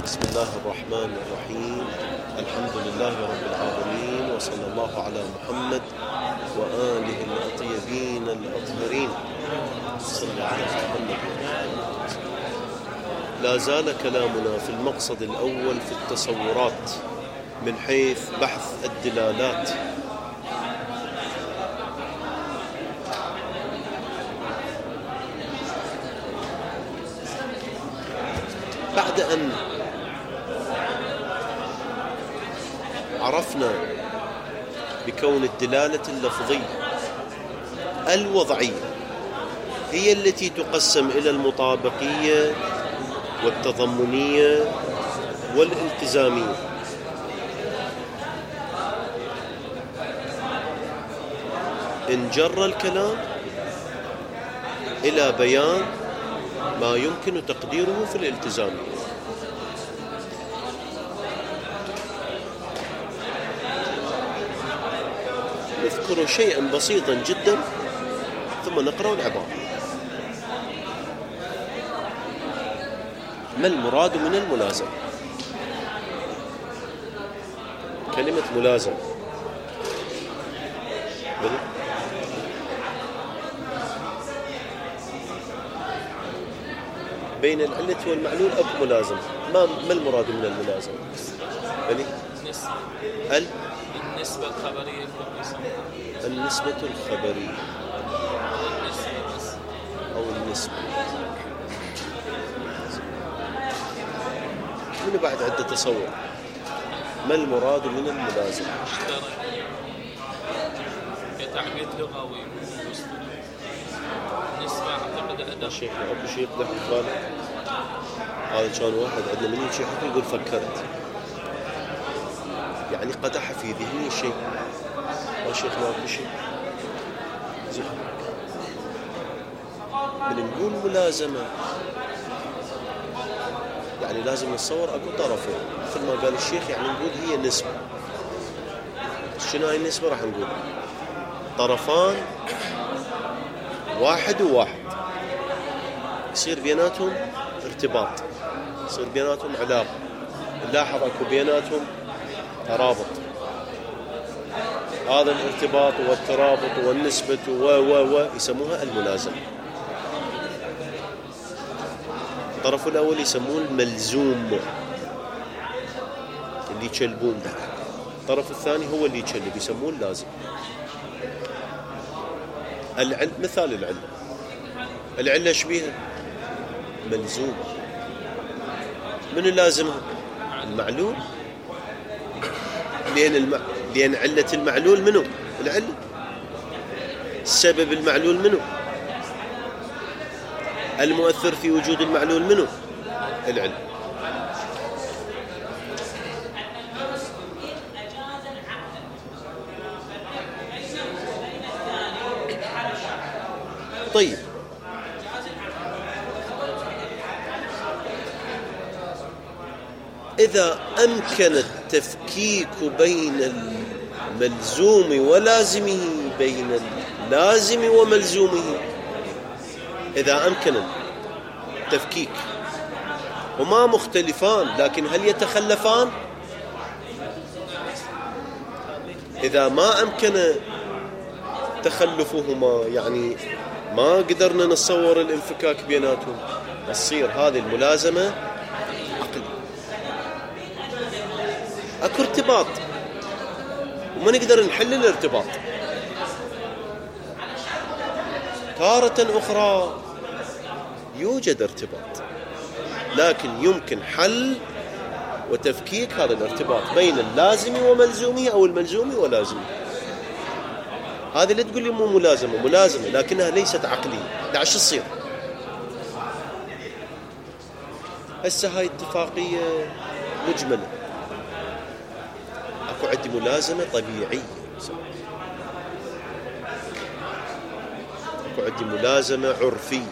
بسم الله الرحمن الرحيم. الحمد لله رب العالمين، وصلى الله على محمد وآله الطيبين الأطهرين. صلى على محمد. لا زال كلامنا في المقصد الأول في التصورات من حيث بحث الدلالات. بعد أن عرفنا بكون الدلالة اللفظية الوضعية هي التي تقسم إلى المطابقية والتضمنية والالتزامية، انجر الكلام إلى بيان ما يمكن تقديره في الالتزام. نذكر شيئا بسيطا جدا ثم نقرأ العبارة. ما المراد من الملازمة؟ كلمة ملازمة بين العلة والمعلول أو ملازمة. ما المراد من الملازمة؟ النسبة الخبرية النسبة الخبرية أو النسبة. من بعد عدة تصور. ما المراد من الملازمة؟ كتعبير لغوي. نسبة أعتقد أداة. شيخ أبو شيخ يقدح بالك. هذا كان واحد عندنا من شيخ يقول فكرت، يعني قدح في ذهني شيء. يا شيخ ما أبو شيء بنقول ملازمة، يعني لازم نتصور أكو طرفين مثل ما قال الشيخ، يعني نقول هي نسبة. شنو هاي النسبة؟ راح نقول طرفان واحد وواحد يصير بيناتهم ارتباط، يصير بيناتهم علاقة، نلاحظ أكو بيناتهم ترابط. هذا الارتباط والترابط والنسبة و يسموها الملازمة. الطرف الأول يسموه الملزوم اللي يشلبون به، الطرف الثاني هو اللي يشلب يسموه اللازم. مثال العلة شبيهة ملزوم. من اللازمها؟ المعلول، لأن علة المعلول منه العلة، السبب المعلول منه، المؤثر في وجود المعلول منه العلة. طيب، إذا أمكن التفكيك بين الملزوم ولازمه، بين اللازم وملزومه، إذا أمكن التفكيك، هما مختلفان لكن هل يتخلفان؟ إذا ما أمكن تخلفهما، يعني ما قدرنا نتصور الانفكاك بيناتهم، تصير هذه الملازمة عقل. أكو ارتباط وما نقدر نحل الارتباط. تارة أخرى يوجد ارتباط لكن يمكن حل وتفكيك هذا الارتباط بين اللازم وملزومه أو الملزوم ولازمه. هذه اللي تقول لي مو ملازمة لكنها ليست عقلية. لا، شو تصير؟ هسه هاي اتفاقية مجملة. أكو عندي ملازمة طبيعية، أكو عندي ملازمة عرفية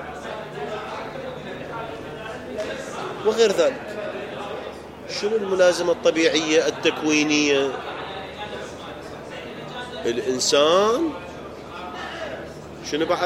وغير ذلك. شنو الملازمة الطبيعية التكوينية؟ الإنسان شنو بعد؟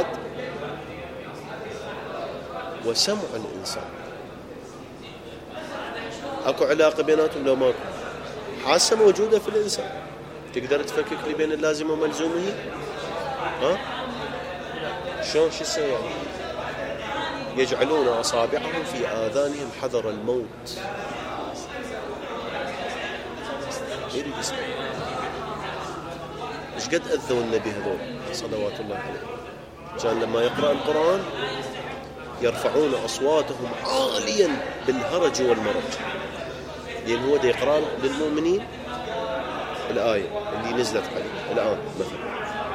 وسمع الإنسان. اكو علاقة بيناتهم لو ماكو؟ حاسة موجودة في الإنسان. تقدر تفكك لي بين اللازم وملزومه؟ ها؟ شلون شو يسوي يعني؟ يجعلون أصابعهم في آذانهم حذر الموت. يريد يسمع. ايش قد أذوا النبي هذول صلوات الله عليه؟ كان لما يقرأ القرآن يرفعون أصواتهم عاليا بالهرج والمرج، لأن هو دا يقرأ للمؤمنين الآية اللي نزلت عليه الآن مثلا،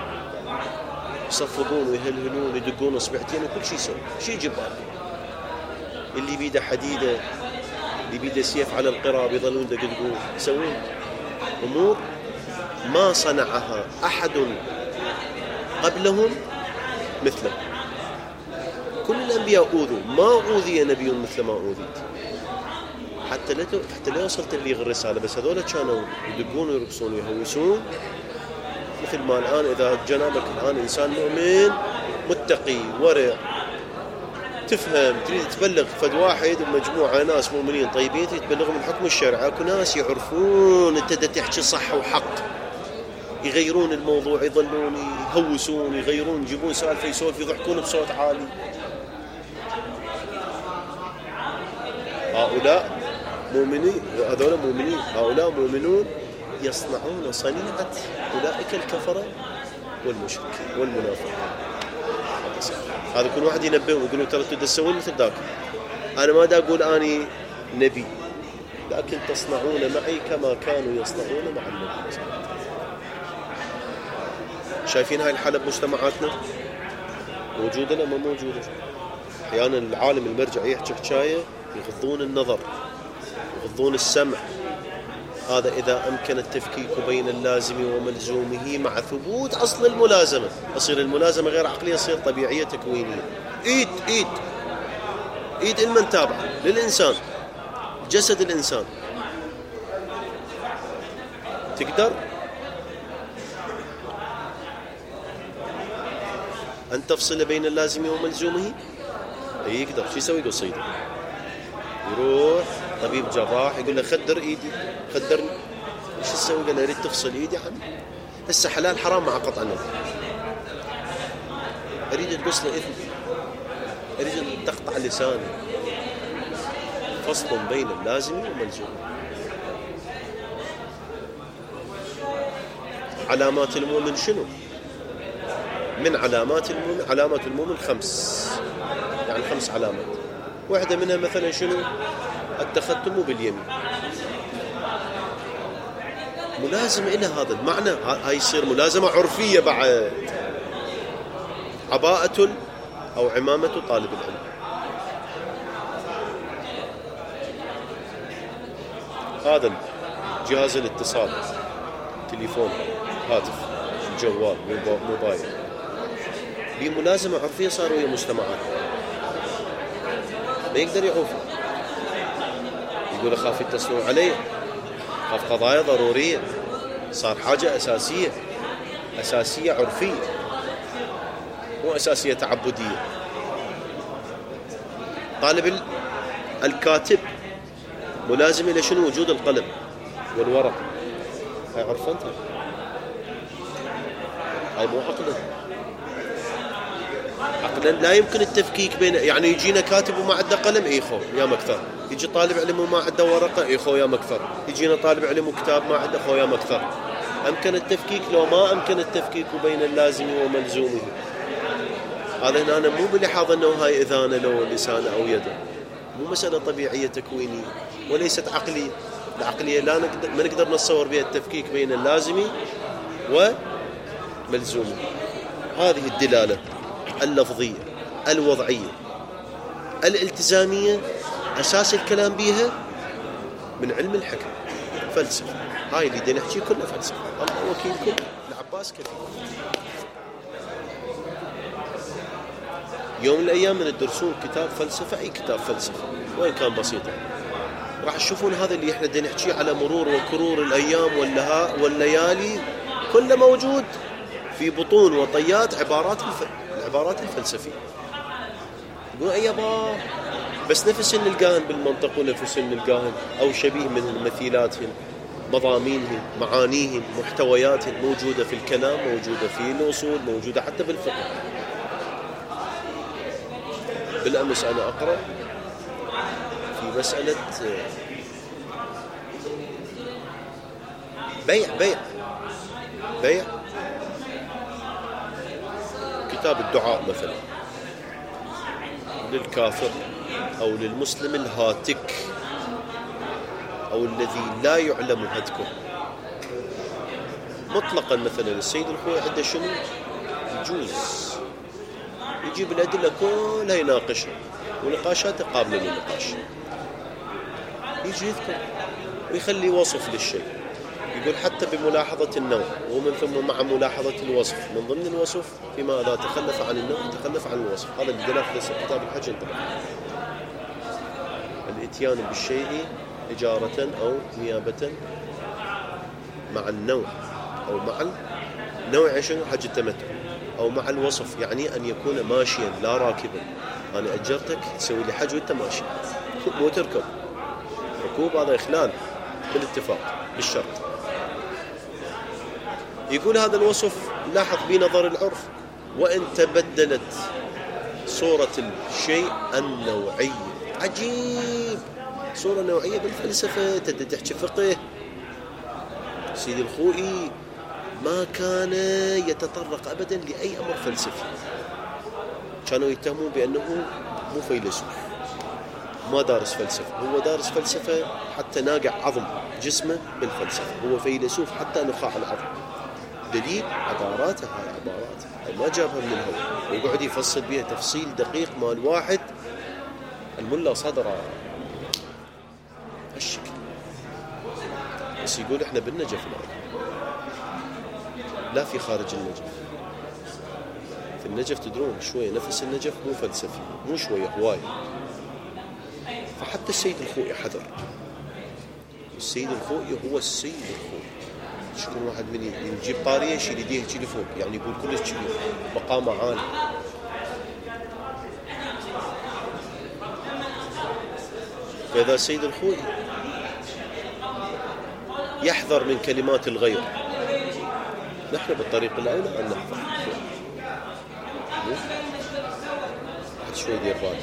يصفقون ويهلهلون يدقون اصبعتين وكل شيء يسوي. شيء جبار. اللي بيده حديدة، اللي بيده سيف على القراب يظلون يدقون، يسوون أمور ما صنعها أحد قبلهم مثله. كل الأنبياء أوذوا، ما أوذي نبي مثل ما أوذيت، حتى لا وصلت تبليغ الرسالة. بس هذول كانوا يدقون ويرقصون ويهوسون. مثل ما الآن إذا جنابك الآن إنسان مؤمن متقي ورع، تفهم تريد تبلغ فد واحد ومجموعة ناس مؤمنين طيبين تريد تبلغهم الحكم الشرعي، اكو ناس يعرفون انت دا تحكي صح وحق، يغيرون الموضوع، يظلون يهوسون، يغيرون، يجيبون سالفة يسولف، يضحكون بصوت عالي. هؤلاء مؤمنين، هذول مؤمنين، هؤلاء مؤمنون يصنعون صنيعة أولئك الكفرة والمشركين والمنافقين. هذا كل واحد ينبههم ويقولوا ترى تسوون مثل ذاك. أنا ما دا أقول أني نبي، لكن تصنعون معي كما كانوا يصنعون مع النبي. شايفين هاي الحالة بمجتمعاتنا موجودة ولا ما موجودة؟ أحيانا العالم المرجع يحكي حكاية يغضون النظر، يغضون السمع. هذا إذا أمكن التفكيك بين اللازم وملزومه مع ثبوت أصل الملازمة. تصير الملازمة غير عقلية، تصير طبيعية تكوينية. إيد المن تابعة للإنسان، جسد الإنسان. تقدر أن تفصل بين اللازم وملزومه؟ يقدر. شو يسوي؟ يقول صيدي، يروح طبيب جراح يقول له خدر ايدي، خدرني. ايش تسوي؟ قال له اريد تفصل ايدي. حبيبي هسه حلال حرام مع قطع النظر. اريد تقص له اذني، اريد ان تقطع لساني. فصل بين اللازم والملزوم. علامات المؤمن شنو؟ من علامات المؤمن، علامات المؤمن 5، يعني 5 علامات. واحدة منها مثلا شنو؟ التختم باليمين. ملازم إلى هذا المعنى. هاي يصير ملازمة عرفية بعد. عباءة أو عمامة طالب العلم. هذا جهاز الاتصال، تليفون، هاتف، جوال، موبايل، بملازمة عرفية صاروا ويا مجتمعات. ما يقدر يعوف، يقول أخاف يتصلون علي، خاف قضايا ضرورية، صار حاجة أساسية عرفية، مو أساسية تعبدية. طالب الكاتب ملازم إلى شنو؟ وجود القلم والورق. هاي عرفنتها، هاي مو عقلا لا يمكن التفكيك بين، يعني يجينا كاتب وما عنده قلم، خو يا مكثر. يجي طالب علم وما عنده ورقة، خو يا مكثر. يجينا طالب علم وكتاب ما عنده، خو يا مكثر. أمكن التفكيك لو ما أمكن التفكيك بين اللازم وملزومه. هذا هنا مو بلحاظ أنه هاي إذانة لو لسانه أو يده، مو مسألة طبيعية تكوينية وليست عقلية. العقلية ما نقدر نتصور بها التفكيك بين اللازم وملزومه. هذه الدلالة اللفظية الوضعية الالتزامية أساس الكلام بيها من علم الحكم، فلسفة. هاي اللي دي نحكي كله فلسفة. الله وكيلكم العباس كثير. يوم من الأيام من الدرسون كتاب فلسفة، أي كتاب فلسفة وإن كان بسيطا، راح تشوفون هذا اللي احنا بدنا نحكي على مرور وكرور الأيام والليالي كله موجود في بطون وطيات العبارات الفلسفية. يقول أيبا بس نفس نلقاهن بالمنطق ونفس نلقاهن أو شبيه من مثيلاتهن، مضامينهن، معانيهن، محتوياتهن موجودة في الكلام، موجودة في الأصول، موجودة حتى بالفقه. بالأمس أنا أقرأ في مسألة بيع كتاب الدعاء مثلا للكافر أو للمسلم الهاتك أو الذي لا يعلم هتكه مطلقا. مثلا السيد الخوي عنده شنو يجوز يجيب الأدلة كلها يناقشها ونقاشات قابلة للنقاش، يجي يذكر ويخلي وصف للشيء، يقول حتى بملاحظة النوع ومن ثم مع ملاحظة الوصف، من ضمن الوصف فيما إذا تخلف عن النوع تخلف عن الوصف. هذا اللي دلالة في كتاب الحج ينطبق الاتيان بالشيء إجارة أو نيابة مع النوع أو مع النوع عشان حج التمتع أو مع الوصف، يعني أن يكون ماشيا لا راكبا. أنا أجرتك تسوي لي حج وأنت ماشي مو تركب، ركوب هذا إخلال بالاتفاق بالشرط. يقول هذا الوصف لاحظ بنظر العرف وإن تبدلت صورة الشيء النوعية. عجيب، صورة نوعية بالفلسفة تحكي فقه. سيدي الخوئي ما كان يتطرق أبدا لأي أمر فلسفي، كانوا يتهمون بأنه مو فيلسوف، ما دارس فلسفة. هو دارس فلسفة حتى ناقع عظم جسمه بالفلسفة، هو فيلسوف حتى نخاع العظم. دليل عباراته، هاي عبارات ما جابها من الهواء ويقعد يفصل بها تفصيل دقيق مال واحد الملا صدره هالشكل. بس يقول احنا بالنجف لا في خارج النجف. في النجف تدرون شوية نفس النجف مو فلسفي، مو شوية هواية. فحتى السيد الخوئي حذر. السيد الخوئي هو السيد الخوئي. شكون واحد من يجيب طارية يشيل يديه يشيل فوق، يعني يقول كلش كبير مقامه عالي. فإذا السيد الخوئي يحذر من كلمات الغير، نحن بالطريق الأولى أن نحذر. واحد شوي دير باله.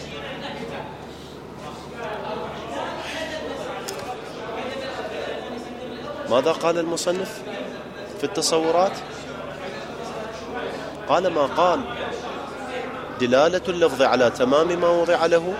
ماذا قال المصنف في التصورات؟ قال ما قال دلالة اللفظ على تمام ما وضع له.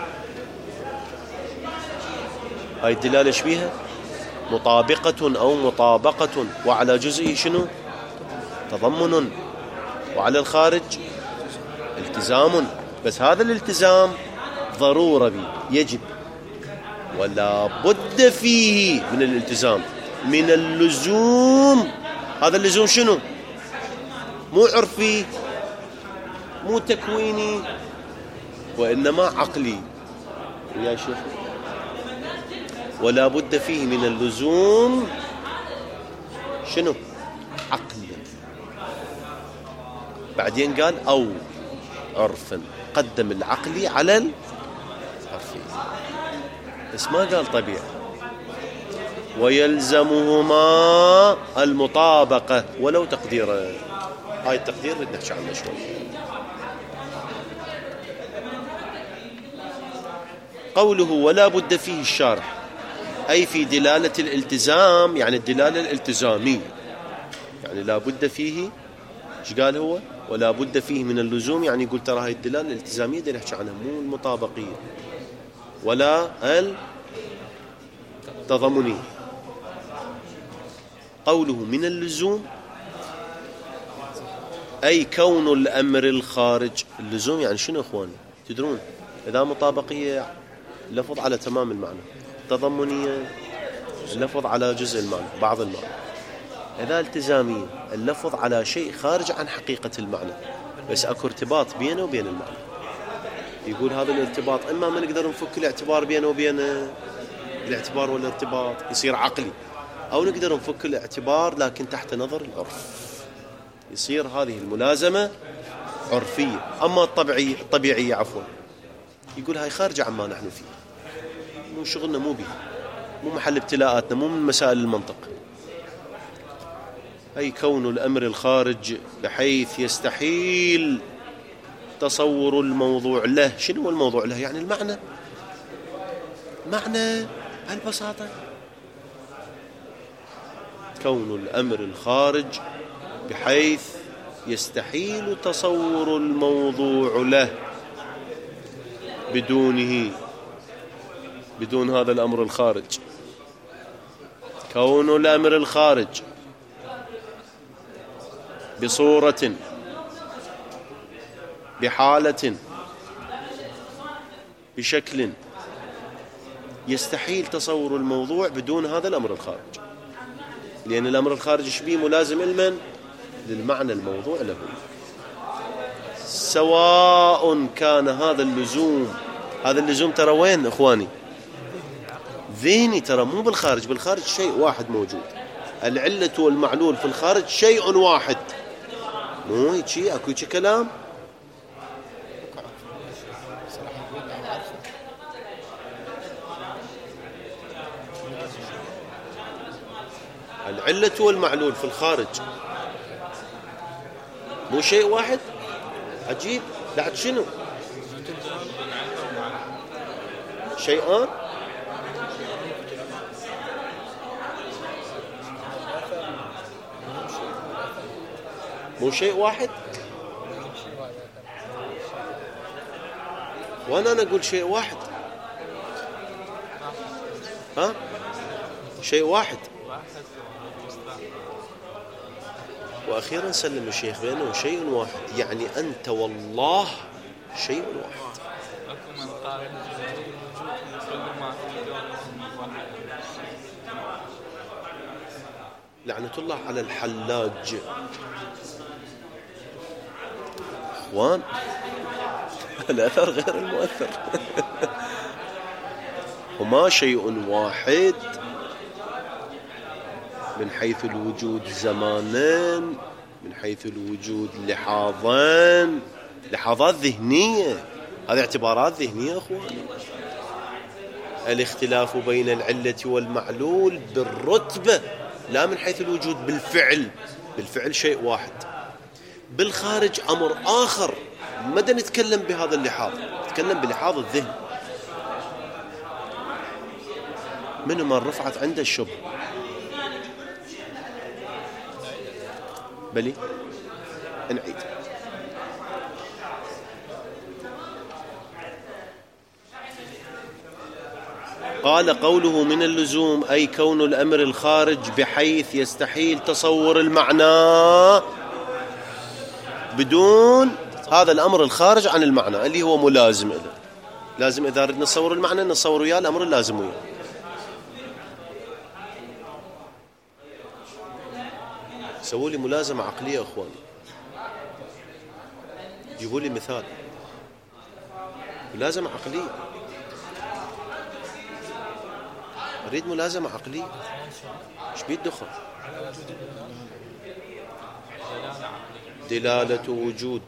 هاي الدلالة شبيها مطابقة أو مطابقة، وعلى جزئه شنو تضمن، وعلى الخارج التزام. بس هذا الالتزام ضرورة يجب ولا بد فيه من الالتزام، من اللزوم. هذا اللزوم شنو؟ مو عرفي مو تكويني وإنما عقلي يا شيخ. ولا بد فيه من اللزوم شنو؟ عقلا. بعدين قال أو عرفا، قدم العقلي على العرفي، بس ما قال طبيعي. ويلزمهما المطابقة ولو تقديرا. هاي التقدير بدنا نحكي عنه شوي. قوله ولا بد فيه الشارح أي في دلالة الالتزام، يعني الدلالة الالتزامية، يعني لا بد فيه. ايش قال هو؟ ولا بد فيه من اللزوم، يعني يقول ترى هاي الدلالة الالتزامية دي نحكي عنها، مو المطابقية ولا التضمنية. قوله من اللزوم أي كون الأمر الخارج. اللزوم يعني شنو أخوان؟ تدرون إذا مطابقية اللفظ على تمام المعنى، تضمنية اللفظ على جزء المعنى بعض المعنى، إذا التزامية اللفظ على شيء خارج عن حقيقة المعنى بس أكو ارتباط بينه وبين المعنى. يقول هذا الارتباط إما ما نقدر نفك الاعتبار بينه وبين الاعتبار والارتباط يصير عقلي، أو نقدر نفك الاعتبار لكن تحت نظر العرف يصير هذه الملازمة عرفية. أما الطبيعية يقول هاي خارجة عما نحن فيه، مو شغلنا، مو بها، مو محل ابتلاءاتنا، مو من مسائل المنطق. أي كون الأمر الخارج بحيث يستحيل تصور الموضوع له. شنو الموضوع له؟ يعني المعنى، معنى بهالبساطة. كون الأمر الخارج بحيث يستحيل تصور الموضوع له بدون هذا الأمر الخارج. كون الأمر الخارج بصورة، بحالة، بشكل يستحيل تصور الموضوع بدون هذا الأمر الخارج، لأن الأمر الخارج شبيه ملازم علما للمعنى الموضوع له، سواء كان هذا اللزوم ترى وين أخواني؟ ذهني، ترى مو بالخارج. بالخارج شيء واحد موجود، العلة والمعلول في الخارج شيء واحد، مو هيك اكو هيك كلام. العلة والمعلول في الخارج مو شيء واحد. عجيب. بعد شنو؟ شيئان. مو شيء واحد. وانا اقول شيء واحد. ها، شيء واحد. واخيرا سلم الشيخ بانه شيء واحد، يعني انت والله شيء واحد. اكو من قال كل ما لعنة الله على الحلاج. اخوان، الاثر غير المؤثر. هما شيء واحد من حيث الوجود زمانين، من حيث الوجود لحاظان، لحاظات ذهنية. هذه اعتبارات ذهنية أخواني. الاختلاف بين العلة والمعلول بالرتبة، لا من حيث الوجود بالفعل. بالفعل شيء واحد، بالخارج أمر آخر. متى نتكلم بهذا اللحاظ؟ نتكلم بلحاظ الذهن. من ما رفعت عنده الشبه. بلي نعيد. قال قوله من اللزوم أي كون الأمر الخارج بحيث يستحيل تصور المعنى بدون هذا الأمر الخارج عن المعنى اللي هو ملازم له. لازم إذا ردنا نصور المعنى نصور وياه الأمر اللازم وياه. سووا لي ملازمة عقلية أخواني، جيبوا لي مثال. ملازمة عقلية، أريد ملازمة عقلية. إيش بيد دخل؟ دلالة وجود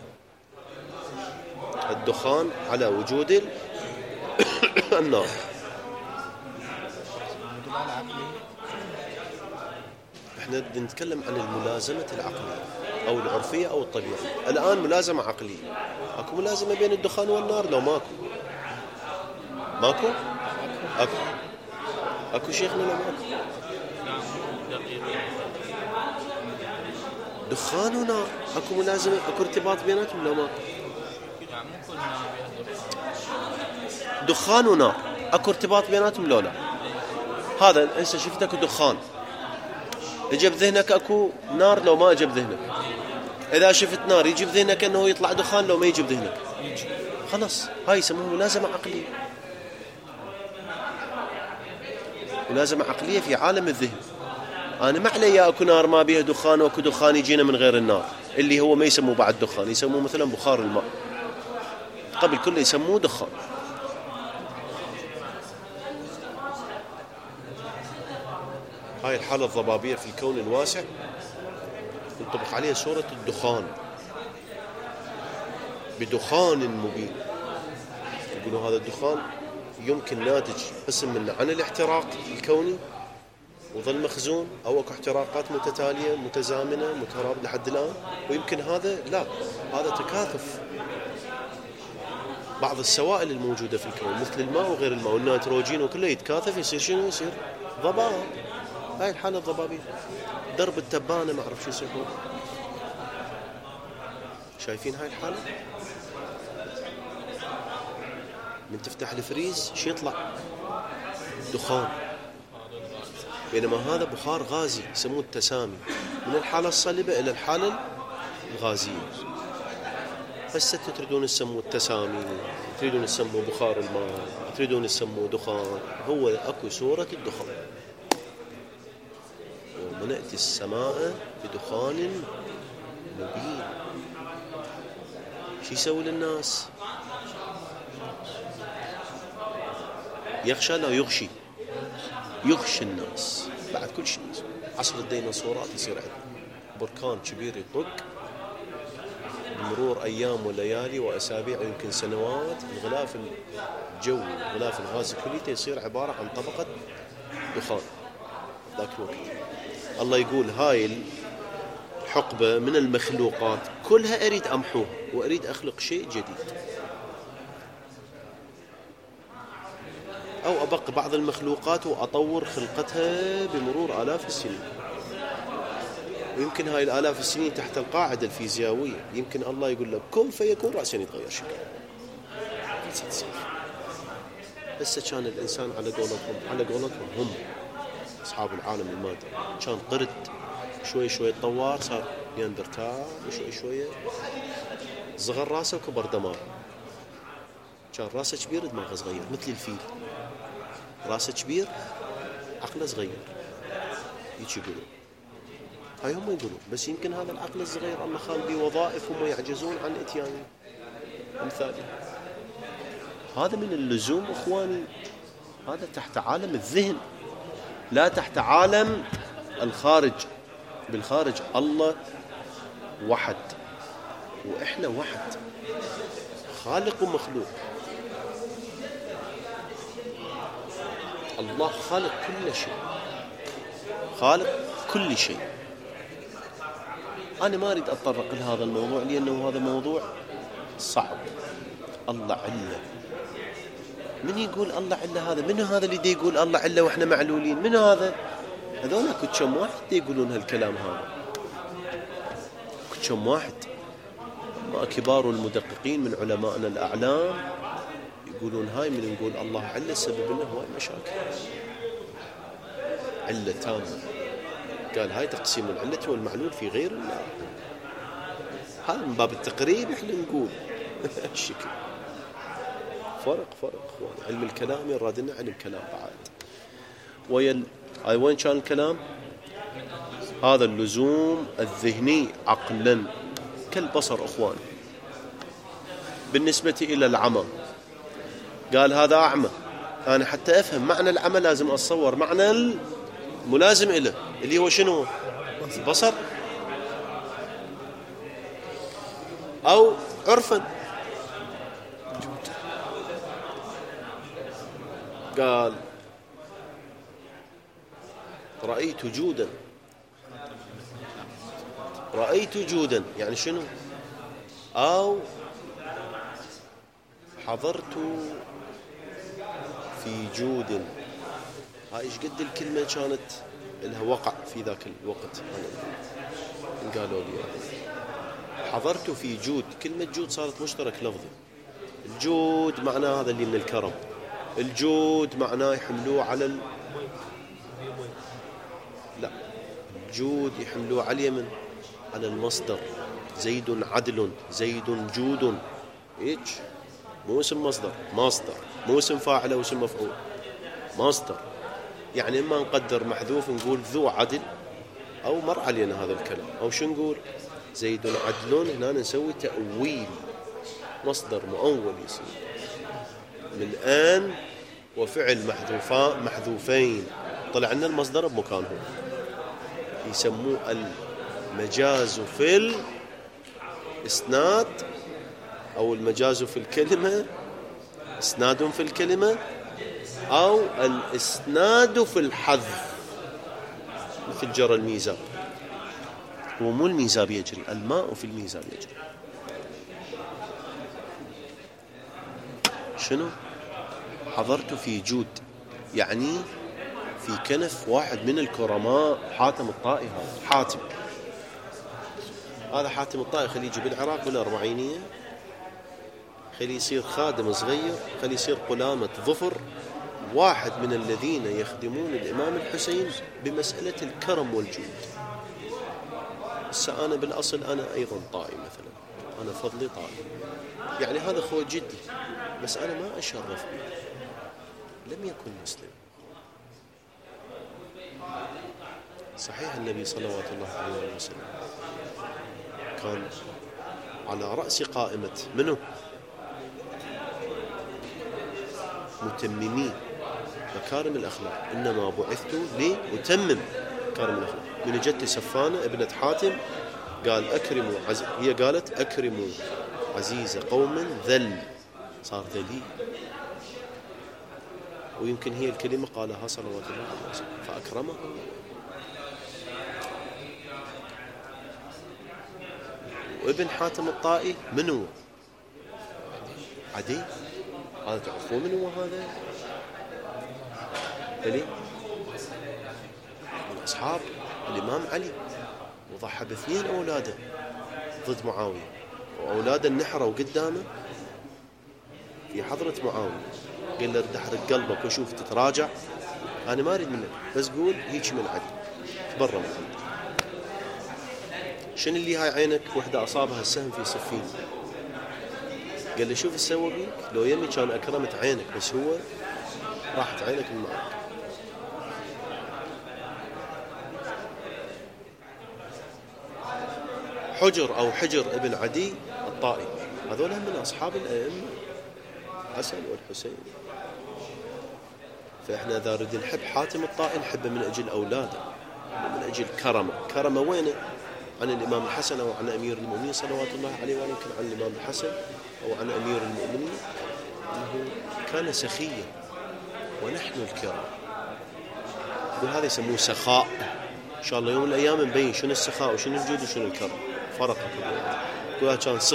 الدخان على وجود النار. احنا نتكلم عن الملازمة العقلية أو العرفية أو الطبيعية. الآن ملازمة عقلية. أكو ملازمة بين الدخان والنار؟ لو ماكو أكو شيخنا لو ماكو. دخان ونار أكو ملازمة، أكو ارتباط بيناتهم لو ماكو. دخان ونار أكو ارتباط بيناتهم لو لا. هذا هسه شفت أكو دخان، يجي بذهنك أكو نار لو ما يجي بذهنك. إذا شفت نار يجي بذهنك أنه يطلع دخان لو ما يجي بذهنك. خلاص، هاي يسموها ملازمة عقلية. ملازمة عقلية في عالم الذهن. أنا ما علي أكو نار ما بيها دخان وأكو دخان يجينا من غير النار، اللي هو ما يسموه بعد دخان، يسموه مثلا بخار الماء. قبل كله يسموه دخان. هاي الحالة الضبابية في الكون الواسع ينطبق عليها صورة الدخان، بدخان مبين. يقولوا هذا الدخان يمكن ناتج قسم منه عن الاحتراق الكوني وظل مخزون، أو أكو احتراقات متتالية متزامنة مترابطة لحد الآن، ويمكن هذا لا، هذا تكاثف بعض السوائل الموجودة في الكون مثل الماء وغير الماء والنيتروجين وكله يتكاثف يصير شنو؟ يصير ضباب. هاي الحالة الضبابية. درب التبانة ما أعرف شو يسمونه. شايفين هاي الحالة؟ من تفتح الفريز شو يطلع؟ دخان. بينما هذا بخار غازي يسموه التسامي، من الحالة الصلبة إلى الحالة الغازية. هسه تريدون تسموه التسامي، تريدون تسموه بخار الماء، تريدون تسموه دخان، هو أكو صورة الدخان. وملأت السماء بدخان مبين. شو يسوي للناس؟ يخشى لا يغشي، يغشي الناس بعد كل شيء. عصر الديناصورات يصير بركان كبير يطق، بمرور أيام وليالي وأسابيع ويمكن سنوات الغلاف الجوي الغلاف الغازي كليته يصير عبارة عن طبقة دخان. ذاك الوقت الله يقول هاي الحقبة من المخلوقات كلها أريد أمحوها وأريد أخلق شيء جديد، أو أبقى بعض المخلوقات وأطور خلقتها بمرور آلاف السنين. ويمكن هاي الآلاف السنين تحت القاعدة الفيزيائية يمكن الله يقول لك كن فيكون رأسا يتغير شكله. هسه كان الإنسان على قولتهم هم أصحاب العالم المادي كان قرد، شوي شوي تطور صار نياندرتال، وشوي شوي صغر راسه وكبر دماغه. كان راسه كبير دماغه صغير مثل الفيل، راسه كبير عقله صغير. هيك يقولون، هاي هم يقولون. بس يمكن هذا العقل الصغير الله خال به وظائف هم يعجزون عن اتيان امثاله. هذا من اللزوم اخواني، هذا تحت عالم الذهن لا تحت عالم الخارج. بالخارج الله وحد واحنا وحد، خالق ومخلوق. الله خالق كل شيء، خالق كل شيء. أنا ما أريد أتطرق لهذا الموضوع لأنه هذا موضوع صعب. الله علة، من يقول الله علة؟ هذا من هذا اللي دي يقول الله علة وإحنا معلولين؟ من هذا؟ هذولا كم واحد دي يقولون هالكلام هذا، كم واحد. ما كبار المدققين من علمائنا الأعلام يقولون هاي من نقول الله علة سبب لنا هواي مشاكل، علة تامة. قال هاي تقسيم العلة والمعلول في غير الله. هذا من باب التقريب احنا نقول الشكل. فرق اخوان. علم الكلام يراد لنا علم الكلام بعد. هاي وين كان الكلام؟ هذا اللزوم الذهني عقلا كالبصر اخوان. بالنسبة الى العمى قال هذا اعمى، انا حتى افهم معنى العمى لازم اتصور معنى الملازم له اللي هو شنو؟ البصر. أو عرفا قال رأيت جودا. رأيت جودا يعني شنو؟ أو حضرت في جود. هاي ايش قد الكلمة كانت لها وقع في ذاك الوقت. قالوا لي حضرت في جود. كلمة جود صارت مشترك لفظي. الجود معناه هذا اللي من الكرم. الجود معناه يحملوه على لا، الجود يحملوه على اليمن على المصدر. زيد عدل، زيد جود. هيك مو اسم مصدر، مصدر مو اسم فاعل او اسم مفعول، مصدر. يعني اما نقدر محذوف نقول ذو عدل، او مر علينا هذا الكلام، او شو نقول زيد عدل. هنا نسوي تأويل، مصدر مؤول يصير من الآن وفعل محذوفين. طلع لنا المصدر بمكانهم. يسموه المجاز في الإسناد أو المجاز في الكلمة إسناد في الكلمة أو الإسناد في الحذف، مثل جرى الميزاب. هو مو الميزاب يجري، الماء في الميزاب يجري. شنو؟ حضرت في جود، يعني في كنف واحد من الكرماء، حاتم الطائي. هذا حاتم الطائي خليه يجي بالعراق بالأربعينية، خليه يصير خادم صغير، خليه يصير قلامة ظفر، واحد من الذين يخدمون الإمام الحسين بمسألة الكرم والجود. أنا بالأصل أنا أيضا طائي، مثلا أنا فضلي طائي، يعني هذا أخوة جدي، بس أنا ما أشرف به، لم يكن مسلم. صحيح النبي صلوات الله عليه وسلم كان على رأس قائمة منه متممي مكارم الأخلاق، إنما بعثت لأتمم مكارم الأخلاق. من جت سفانة ابنة حاتم قال أكرموا هي قالت أكرموا عزيز قوم ذل، صار ذليل. ويمكن هي الكلمة قالها صلوات الله عليه وسلم فأكرمه. وابن حاتم الطائي من هو؟ عدي. هذا تعرفون من هو هذا؟ علي من أصحاب الإمام علي، وضحى باثنين أولاده ضد معاوية، وأولاده نحروا قدامه في حضرة معاوية، قال له ارد احرق قلبك وشوف تتراجع، أنا ما أريد منك، بس قول هيك من علي، تبرى من عندي. شنو اللي هاي عينك؟ وحدة أصابها السهم في صفين. قال له شوف ايش سوى بيك، لو يمي كان أكرمت عينك، بس هو راحت عينك من معك. حجر أو حجر ابن عدي الطائي، هذول من أصحاب الأئمة حسن والحسين. فإحنا إذا نريد نحب حاتم الطائي نحبه من أجل أولاده، من أجل كرمه وينه؟ عن الإمام الحسن أو عن أمير المؤمنين صلوات الله عليه، ويمكن عن الإمام الحسن أو عن أمير المؤمنين أنه كان سخيا ونحن الكرام. يقول هذا يسموه سخاء. إن شاء الله يوم من الأيام نبين شنو السخاء وشنو الجود وشنو الكرم، فرق. يقول هذا كان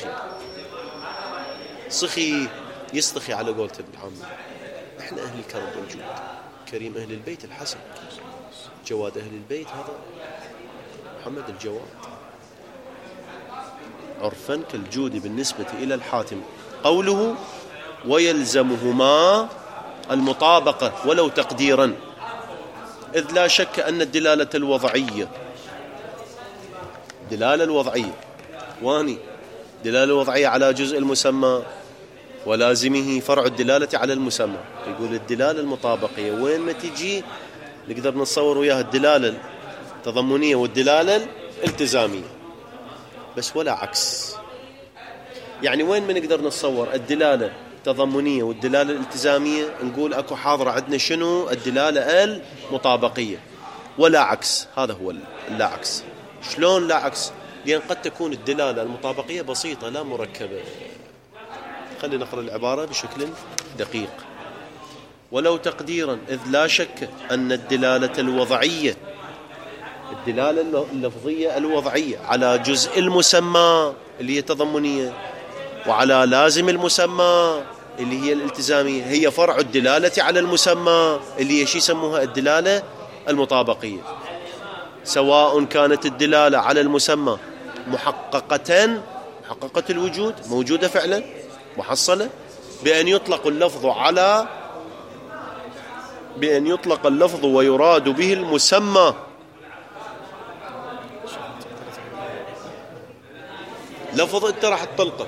سخي يستخي على قولة ابن عمه. إحنا أهل الكرم والجود، كريم أهل البيت الحسن، جواد أهل البيت هذا محمد الجواد. عرفا كالجود بالنسبة إلى الحاتم. قوله ويلزمهما المطابقة ولو تقديرا، إذ لا شك أن الدلالة الوضعية، دلالة الوضعية واني دلالة الوضعية على جزء المسمى ولازمه فرع الدلالة على المسمى. يقول الدلالة المطابقية وين ما تجي نقدر نتصور وياها الدلالة التضمنية والدلالة الالتزامية، بس ولا عكس. يعني وين ما نقدر نتصور الدلالة التضمنية والدلالة الالتزامية نقول أكو حاضرة عندنا شنو؟ الدلالة المطابقية، ولا عكس. هذا هو اللا عكس. شلون لا عكس؟ لأن قد تكون الدلالة المطابقية بسيطة لا مركبة. خلينا نقرأ العبارة بشكل دقيق. ولو تقديرا، إذ لا شك أن الدلالة الوضعية، الدلالة اللفظية الوضعية على جزء المسمى اللي هي تضمنية وعلى لازم المسمى اللي هي الالتزامية، هي فرع الدلالة على المسمى اللي هي شي يسموها الدلالة المطابقية، سواء كانت الدلالة على المسمى محققة الوجود، موجودة فعلا محصلة، بأن يطلق اللفظ ويراد به المسمى، لفظ انت راح تطلقه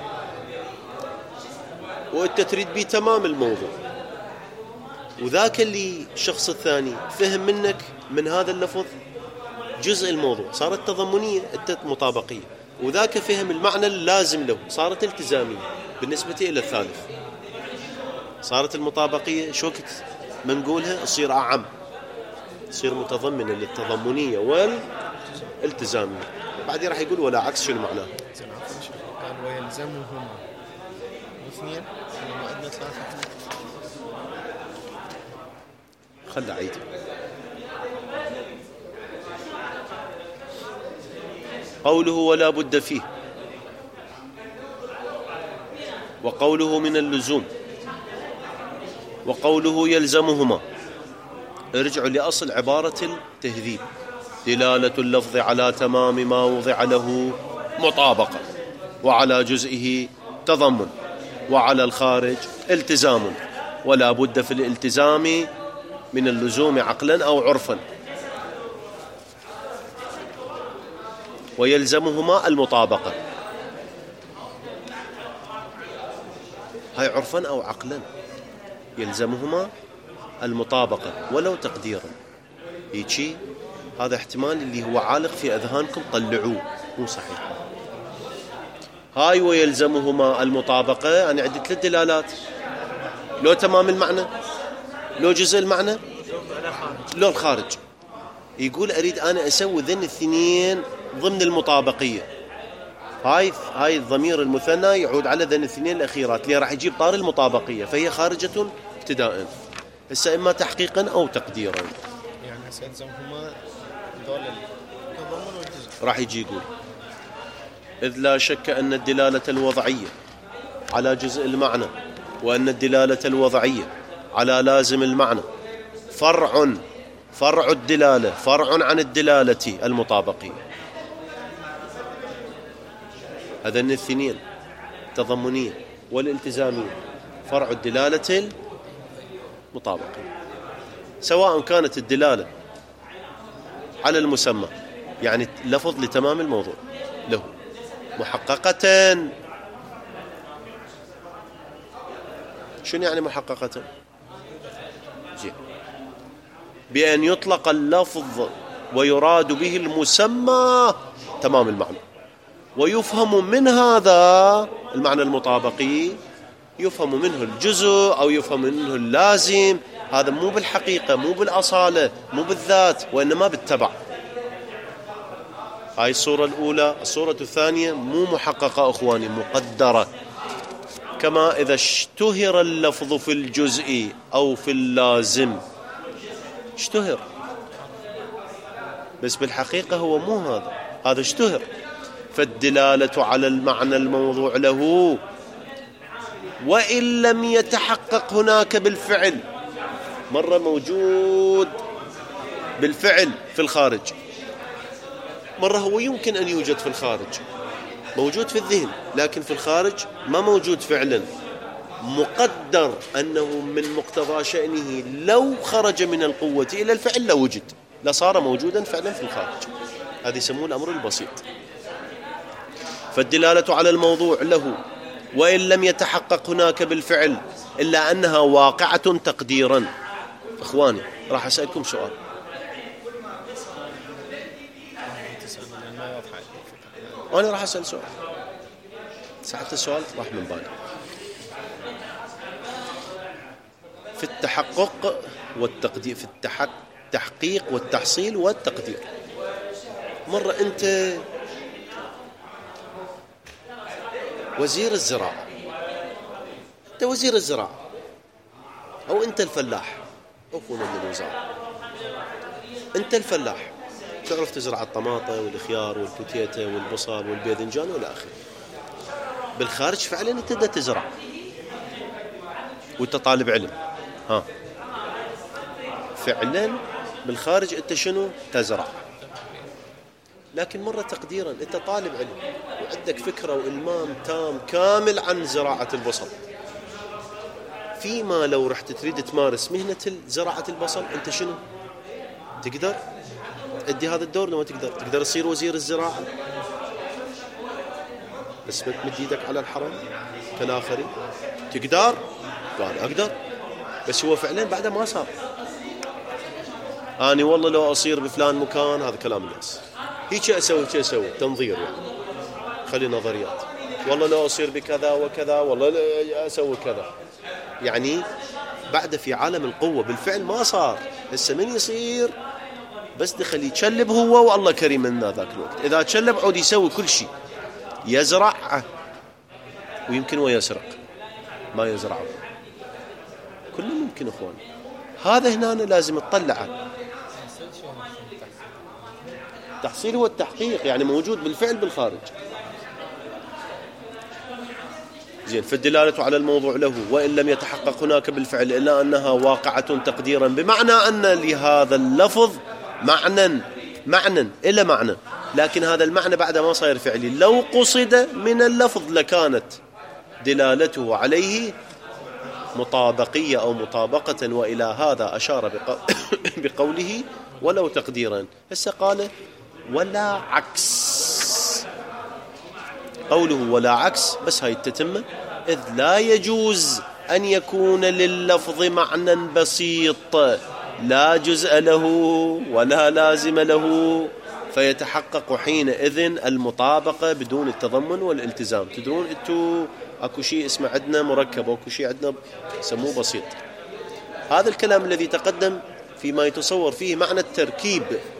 وانت تريد به تمام الموضوع، وذاك اللي الشخص الثاني فهم منك من هذا اللفظ جزء الموضوع، صارت تضمنية مطابقية، وذاك فهم المعنى اللازم له، صارت التزامية. بالنسبة إلى الثالث صارت المطابقية شو وقت ما نقولها تصير أعم، تصير متضمنة للتضمنية والالتزامية. بعدين راح يقول ولا عكس. شنو معناه؟ قال ويلزمهما اثنين عندنا ثلاثة. خل أعيد. قوله ولا بد فيه، وقوله من اللزوم، وقوله يلزمهما. ارجعوا لأصل عبارة التهذيب: دلالة اللفظ على تمام ما وضع له مطابقة، وعلى جزئه تضمن، وعلى الخارج التزام، ولا بد في الالتزام من اللزوم عقلا أو عرفا. ويلزمهما المطابقة، هاي عرفا أو عقلا. يلزمهما المطابقة ولو تقديرا. هيجي هذا احتمال اللي هو عالق في أذهانكم، طلعوه، مو صحيح. هاي ويلزمهما المطابقة أنا عندي 3 دلالات: لو تمام المعنى، لو جزء المعنى، لو الخارج. يقول أريد أنا أسوي ذن الاثنين ضمن المطابقية. هاي الضمير المثنى يعود على ذن الاثنين الأخيرات اللي راح يجيب طار المطابقية، فهي خارجة ابتداء، هسه إما تحقيقا أو تقديرا. يعني سيلزمهما دول التضمن والجزء. راح يجي يقول: إذ لا شك أن الدلالة الوضعية على جزء المعنى، وأن الدلالة الوضعية على لازم المعنى فرع الدلالة، فرع عن الدلالة المطابقية. هذين الاثنين التضمنية والالتزامية فرع الدلالة المطابقية، سواء كانت الدلالة على المسمى يعني لفظ لتمام الموضوع له محققة. شنو يعني محققة؟ زين. بأن يطلق اللفظ ويراد به المسمى تمام المعنى، ويفهم من هذا المعنى المطابقي، يفهم منه الجزء أو يفهم منه اللازم. هذا مو بالحقيقة، مو بالأصالة، مو بالذات، وإنما بالتبع. هاي الصورة الأولى. الصورة الثانية مو محققة أخواني، مقدرة. كما إذا اشتهر اللفظ في الجزء أو في اللازم، اشتهر، بس بالحقيقة هو مو هذا اشتهر. فالدلالة على المعنى الموضوع له وإن لم يتحقق هناك بالفعل، مرة موجود بالفعل في الخارج، مرة هو يمكن أن يوجد في الخارج، موجود في الذهن لكن في الخارج ما موجود فعلا. مقدر أنه من مقتضى شأنه لو خرج من القوة إلى الفعل لوجد، لصار موجودا فعلا في الخارج. هذا يسمونه الأمر البسيط. فالدلالة على الموضوع له وإن لم يتحقق هناك بالفعل إلا أنها واقعة تقديرا. إخواني راح أسألكم سؤال، وأنا راح أسأل سؤال، ساعة السؤال راح من بالي. في التحقق والتقدير، في التحقيق والتحصيل والتقدير، مرة أنت وزير الزراعة، أنت وزير الزراعة، أو أنت الفلاح، أخونا من الوزارة، أنت الفلاح تعرف تزرع الطماطة والخيار والبوتيتا والبصل والباذنجان والى اخره. بالخارج فعلا انت دا تزرع وانت طالب علم، فعلا بالخارج انت شنو تزرع، لكن مرة تقديرا انت طالب علم وعندك فكرة والمام تام كامل عن زراعة البصل. فيما لو رحت تريد تمارس مهنة زراعة البصل انت شنو تقدر ادي هذا الدور؟ لو ما تقدر تصير وزير الزراعة بس تمد ايدك على الحرم كالآخرين. تقدر؟ قال اقدر، بس هو فعلا بعده ما صار. اني والله لو اصير بفلان مكان، هذا كلام الناس، هيك اسوي تنظير يعني، خلي نظريات، والله لو اصير بكذا وكذا، والله اسوي كذا، يعني بعد في عالم القوة بالفعل ما صار. هسه من يصير بس دخل يتشلب هو والله كريم من ذاك الوقت. إذا تشلب عود يسوي كل شيء، يزرع ويمكن ويسرق، ما يزرعه. كله ممكن إخوان. هذا هنا لازم تطلع. التحصيل هو التحقيق، يعني موجود بالفعل بالخارج. زين. فالدلالة على الموضوع له وإن لم يتحقق هناك بالفعل إلا أنها واقعة تقديرا، بمعنى أن لهذا اللفظ معنى إلى معنى، لكن هذا المعنى بعد ما صار فعلي. لو قصد من اللفظ لكانت دلالته عليه مطابقية أو مطابقة، وإلى هذا أشار بقوله ولو تقديرا. هسه قال ولا عكس، قوله ولا عكس بس هاي التتمة، إذ لا يجوز أن يكون لللفظ معنى بسيط لا جزء له ولا لازم له، فيتحقق حينئذ المطابقة بدون التضمن والالتزام. تدرون انتو اكو شيء اسمه عندنا مركب واكو شيء عندنا يسموه بسيط. هذا الكلام الذي تقدم فيما يتصور فيه معنى التركيب،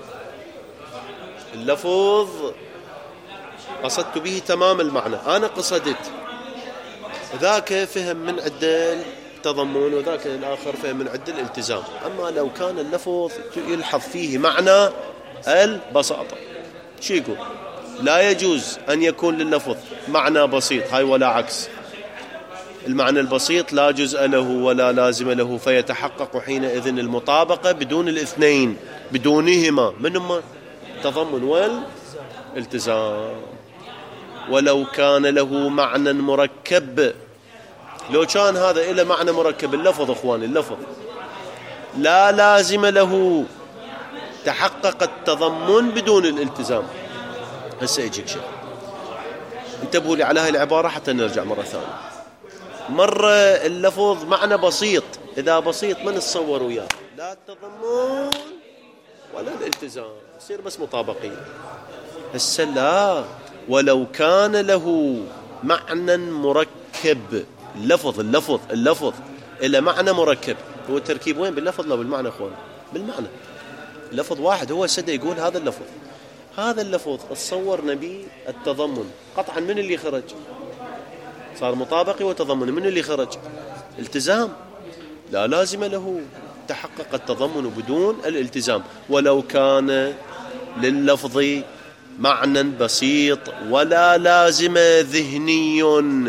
اللفظ قصدت به تمام المعنى، أنا قصدت، ذاك فهم من عدة التضمن وذاك الآخر فهم من عدة الالتزام. أما لو كان اللفظ يلحظ فيه معنى البساطة، شو يقول؟ لا يجوز أن يكون لللفظ معنى بسيط، هاي ولا عكس. المعنى البسيط لا جزء له ولا لازم له، فيتحقق حينئذ المطابقة بدون الاثنين، بدونهما منهما التضمن والالتزام. ولو كان له معنى مركب، لو كان هذا إلى معنى مركب اللفظ إخواني، اللفظ لا لازم له، تحقق التضمن بدون الالتزام. هسه يجيك شيء، انتبهوا لي على هاي العبارة حتى نرجع مرة ثانية. مرة اللفظ معنى بسيط، إذا بسيط ما نتصور وياه لا التضمن ولا الالتزام، يصير بس مطابقية. هسه لا، ولو كان له معنى مركب، اللفظ إلى معنى مركب. هو التركيب وين؟ باللفظ لا بالمعنى أخوان؟ بالمعنى. اللفظ واحد، هو سد يقول هذا اللفظ تصورنا به التضمن، قطعا من اللي خرج؟ صار مطابقي وتضمن، من اللي خرج؟ التزام، لا لازم له، تحقق التضمن بدون الالتزام. ولو كان لللفظ معنى بسيط ولا لازم ذهني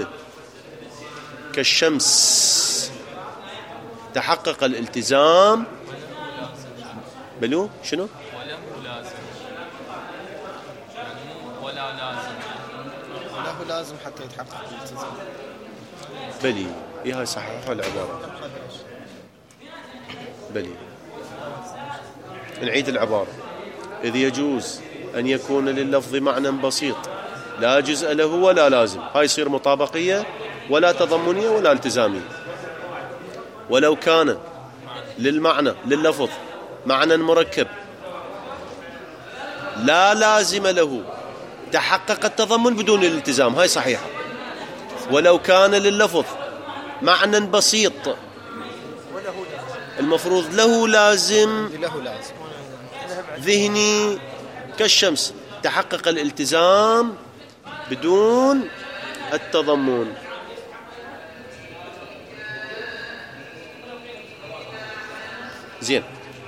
كالشمس، تحقق الالتزام. بلو شنو؟ وله لازم حتى يتحقق الالتزام. بلي هاي صححوا العبارة. بلي نعيد العبارة. إذ يجوز أن يكون لللفظ معنى بسيط لا جزء له ولا لازم، هاي يصير مطابقية ولا تضمنية ولا التزامية. ولو كان لللفظ معنى مركب لا لازم له، تحقق التضمن بدون الالتزام، هاي صحيحة. ولو كان لللفظ معنى بسيط المفروض له لازم ذهني كالشمس، تحقق الالتزام بدون التضمن. زين.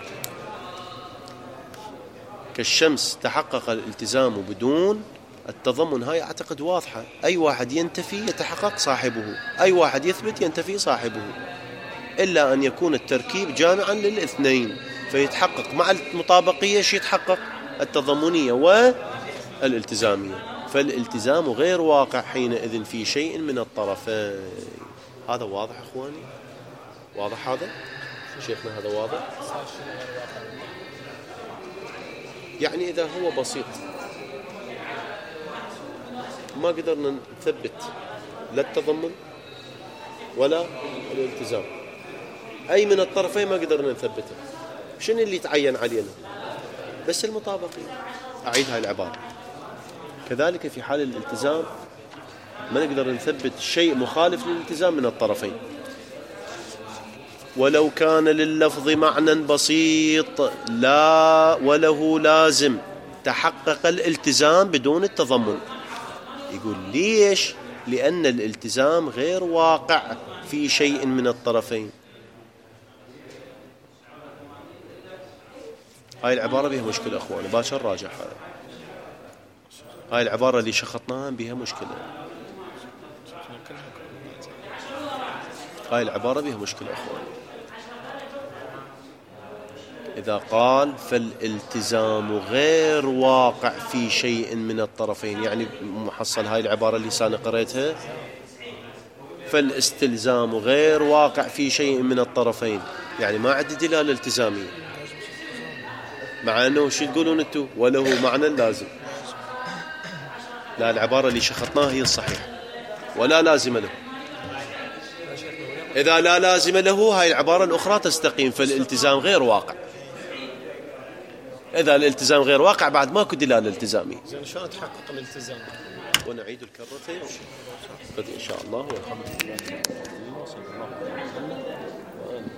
كالشمس تحقق الالتزام بدون التضمن، هاي أعتقد واضحة. أي واحد ينتفي يتحقق صاحبه، أي واحد يثبت ينتفي صاحبه، إلا أن يكون التركيب جامعا للاثنين، فيتحقق مع المطابقية يتحقق التضمنية والالتزامية. فالالتزام غير واقع حينئذ في شيء من الطرفين. هذا واضح أخواني؟ واضح هذا؟ شيخنا هذا واضح؟ يعني إذا هو بسيط ما قدرنا نثبت لا التضمن ولا الالتزام، أي من الطرفين ما قدرنا نثبته، شنو اللي تعين علينا؟ بس المطابقية. أعيد هاي العبارة. كذلك في حال الالتزام ما نقدر نثبت شيء مخالف للالتزام من الطرفين. ولو كان لللفظ معنى بسيط لا وله لازم، تحقق الالتزام بدون التضمن. يقول ليش؟ لأن الالتزام غير واقع في شيء من الطرفين. هاي العبارة بها مشكلة أخواني، باكر راجع هاي العبارة اللي شخطناها بها مشكلة. هاي العبارة بها مشكلة أخواني. إذا قال فالالتزام غير واقع في شيء من الطرفين، يعني محصل هاي العبارة اللي سانا قريتها، فالاستلزام غير واقع في شيء من الطرفين، يعني ما عندي دلالة التزامية، مع أنه شو تقولون أنتم وله معنى لازم. لا، العبارة اللي شخطناها هي الصحيحة ولا لازم له. إذا لا لازم له هاي العبارة الأخرى تستقيم، فالالتزام غير واقع. إذا الالتزام غير واقع بعد ماكو دلالة التزامية. زين شلون تحقق الالتزام؟ ونعيد الكرتين إن شاء الله والحمد لله.